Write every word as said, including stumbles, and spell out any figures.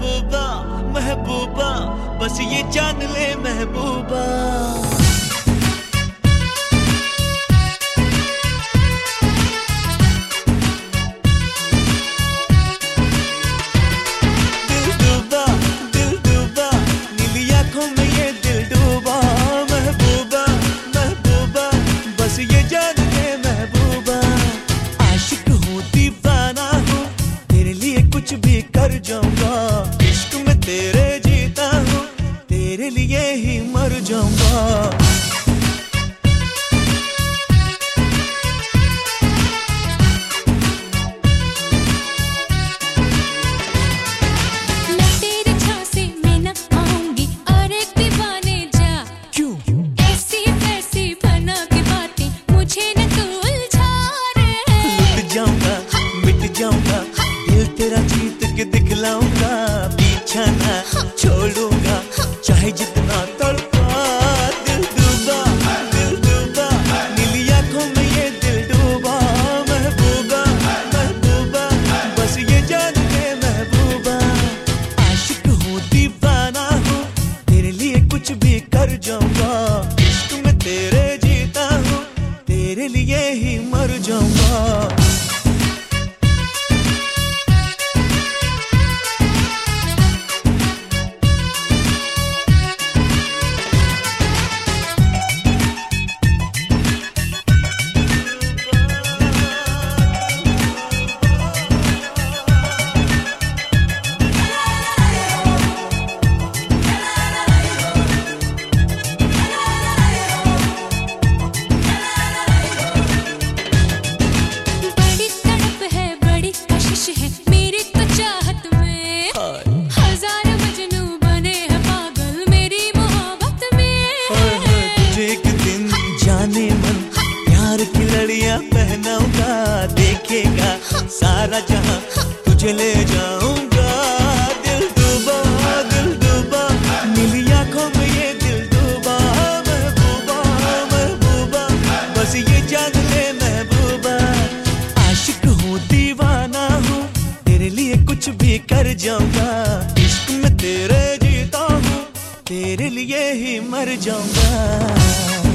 महबूबा महबूबा बस ये जान ले महबूबा। दिल डूबा दिल डूबा नीली आंखों में ये दिल डूबा। महबूबा महबूबा बस ये जान ले महबूबा। आशिक हूँ दीवाना हूँ तेरे लिए कुछ भी कर जाऊंगा। इश्क में तेरे जीता हूँ तेरे लिए ही मर जाऊंगा। मैं तेरे झांसे में न आऊंगी और एक दीवाने जा। क्यों ऐसी वैसी बना के बातें मुझे न तू उलझा रे। लुट जाऊंगा मिट जाऊंगा दिल तेरा जीत के दिखलाऊंगा। पीछा ना छोड़ूंगा चाहे जितना तड़पा। दिल डूबा दिल डूबा नीली आंखों में ये दिल डूबा। महबूबा महबूबा बस ये जान ले महबूबा। आशिक हूँ दीवाना हूँ तेरे लिए कुछ भी कर जाऊंगा। इश्क में तेरे जीता हूँ तेरे लिए ही मर जाऊंगा। बड़ी तड़प है बड़ी कशिश है मेरी तो चाहत में। हजार मजनू बने हैं पागल मेरी मोहब्बत में। तुझे एक दिन जाने मन प्यार की लड़ियां पहनाऊंगा। देखेगा सारा जहां तुझे ले जाऊंगा। दिल डूबा दिल डूबा नीली आंखों में ये दिल डूबा। महबूबा महबूबा बस ये जान ले महबूबा। आशिक हूँ दीवाना हूँ तेरे लिए कुछ भी कर जाऊंगा। इश्क में तेरे जीता हूँ तेरे लिए ही मर जाऊंगा।